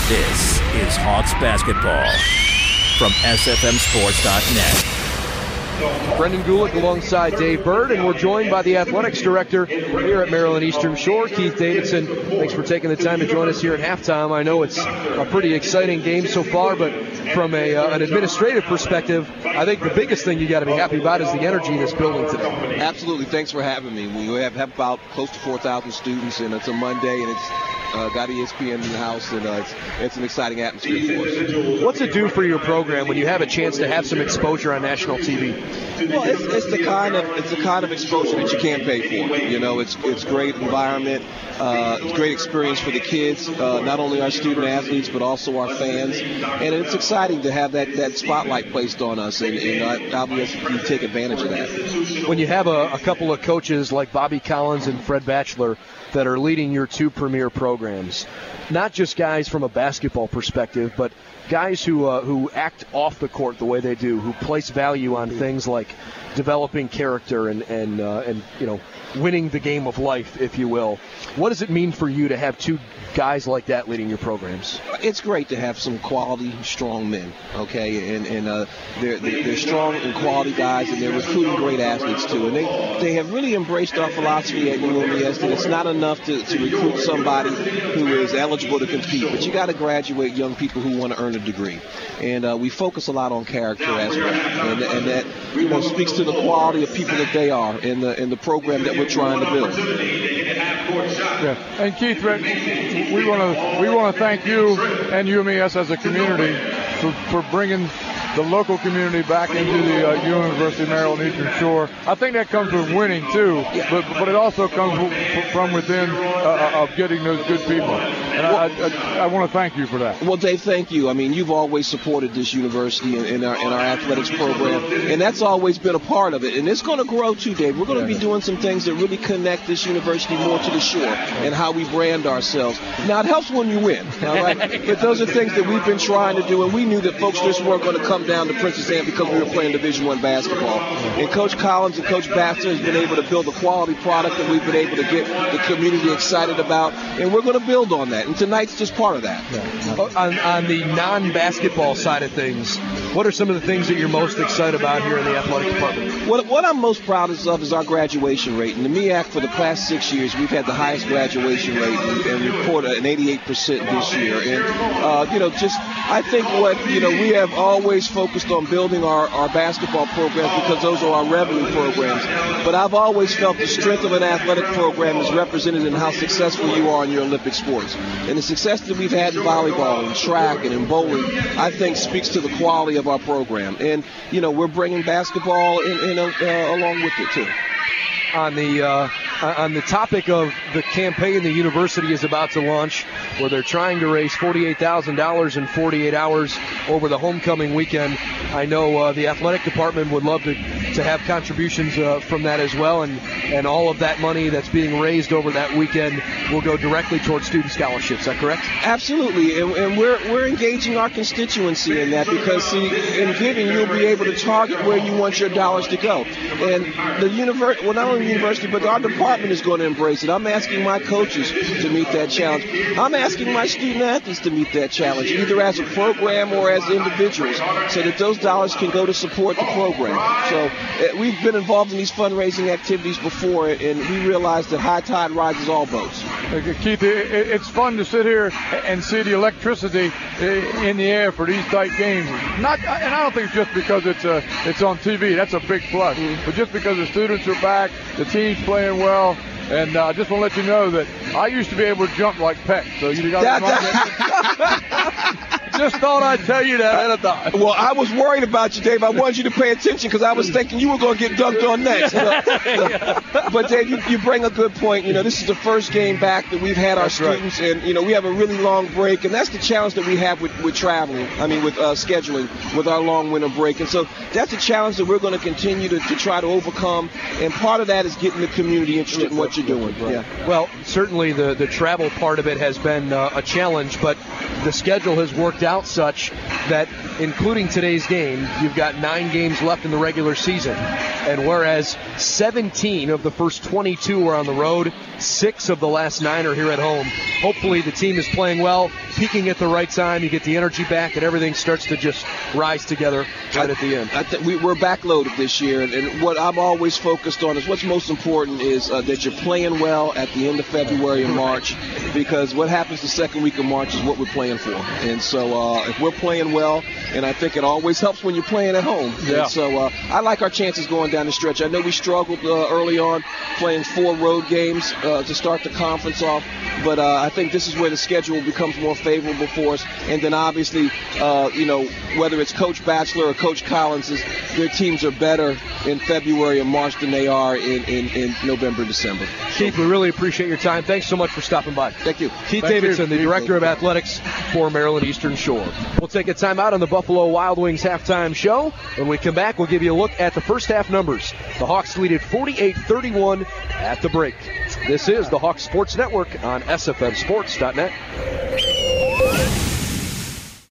This is Hawks basketball from SFMSports.net. Brendan Gulick alongside Dave Bird, and we're joined by the athletics director here at Maryland Eastern Shore, Keith Davidson. Thanks for taking the time to join us here at halftime. I know it's a pretty exciting game so far, but from an administrative perspective, I think the biggest thing you got to be happy about is the energy in this building today. Absolutely. Thanks for having me. We have about close to 4,000 students, and it's a Monday, and it's got ESPN in the house, and it's an exciting atmosphere for us. What's it do for your program when you have a chance to have some exposure on national TV? Well, it's the kind of exposure that you can't pay for. You know, it's great environment, it's great experience for the kids, not only our student athletes but also our fans, and it's exciting to have that spotlight placed on us, and obviously we take advantage of that. When you have a couple of coaches like Bobby Collins and Fred Batchelor that are leading your two premier programs, not just guys from a basketball perspective, but guys who act off the court the way they do, who place value on things like developing character and you know, winning the game of life, if you will. What does it mean for you to have two guys like that leading your programs? It's great to have some quality, strong men, okay? And they're strong and quality guys, and they're recruiting great athletes, too. And they have really embraced our philosophy at UMES that it's not enough to recruit somebody who is eligible to compete, but you got to graduate young people who want to earn a degree. And we focus a lot on character as well. And that, you know, speaks to the quality of people that they are in the program that we're trying to build. Yeah. And Keith, we want to thank you and UMES as a community for bringing the local community back into the University of Maryland Eastern Shore. I think that comes with winning too, but it also comes from within of getting those good people. And I want to thank you for that. Well, Dave, thank you. I mean, you've always supported this university and our athletics program, and that's always been a part of it. And it's going to grow too, Dave. We're going to be doing some things that really connect this university more to the shore and how we brand ourselves. Now, it helps when you win, all right? But those are things that we've been trying to do, and we knew that folks just weren't going to come down to Princess Anne because we were playing Division I basketball. And Coach Collins and Coach Baxter has been able to build a quality product that we've been able to get the community excited about, and we're going to build on that. And tonight's just part of that. Yeah. On the non-basketball side of things, what are some of the things that you're most excited about here in the athletic department? What I'm most proud of is our graduation rate. In the MEAC, for the past 6 years, we've had the highest graduation rate and reported an 88% this year. And, you know, just I think we have always focused on building our basketball programs because those are our revenue programs. But I've always felt the strength of an athletic program is represented in how successful you are in your Olympic sports. And the success that we've had in volleyball and track and in bowling, I think speaks to the quality of our program. And, you know, we're bringing basketball along with it, too. On the topic of the campaign the university is about to launch, where they're trying to raise $48,000 in 48 hours over the homecoming weekend. I know the athletic department would love to have contributions from that as well, and all of that money that's being raised over that weekend will go directly towards student scholarships. Is that correct? Absolutely, and we're engaging our constituency in that because, see, in giving you'll be able to target where you want your dollars to go. And the university, well, not only the university, but our department is going to embrace it. I'm asking my coaches to meet that challenge. I'm asking my student athletes to meet that challenge, either as a program or as individuals, so that those dollars can go to support the program. So we've been involved in these fundraising activities before, and we realize that high tide rises all boats. Keith, it's fun to sit here and see the electricity in the air for these type games. And I don't think it's just because it's on TV. That's a big plus. But just because the students are back, the team's playing well. And I just want to let you know that I used to be able to jump like Peck. So you got just thought I'd tell you that. Well, I was worried about you, Dave. I wanted you to pay attention because I was thinking you were going to get dunked on next. But, Dave, you bring a good point. You know, this is the first game back that we've had our students. Right. And, you know, we have a really long break. And that's the challenge that we have with traveling, with scheduling, with our long winter break. And so that's a challenge that we're going to continue to try to overcome. And part of that is getting the community interested in what you're doing. Right. Yeah. Well, certainly the travel part of it has been a challenge, but the schedule has worked out such that, including today's game, you've got 9 games left in the regular season. And whereas 17 of the first 22 are on the road, 6 of the last 9 are here at home. Hopefully the team is playing well. peaking at the right time, you get the energy back, and everything starts to just rise together right at the end. We're backloaded this year, and what I'm always focused on is what's most important is that you're playing well at the end of February and March, because what happens the second week of March is what we're playing for. And so if we're playing well, and I think it always helps when you're playing at home. Yeah. And so I like our chances going down the stretch. I know we struggled early on playing 4 road games to start the conference off, but I think this is where the schedule becomes more favorable for us. And then obviously, whether it's Coach Batchelor or Coach Collins, their teams are better in February and March than they are in November and December. Keith, we really appreciate your time. Thanks so much for stopping by. Thank you. Keith Davidson, the Director of Athletics for Maryland Eastern Shore. We'll take a time out on the Buffalo Wild Wings halftime show. When we come back, we'll give you a look at the first half numbers. The Hawks lead at 48-31 at the break. This is the Hawks Sports Network on SFMSports.net.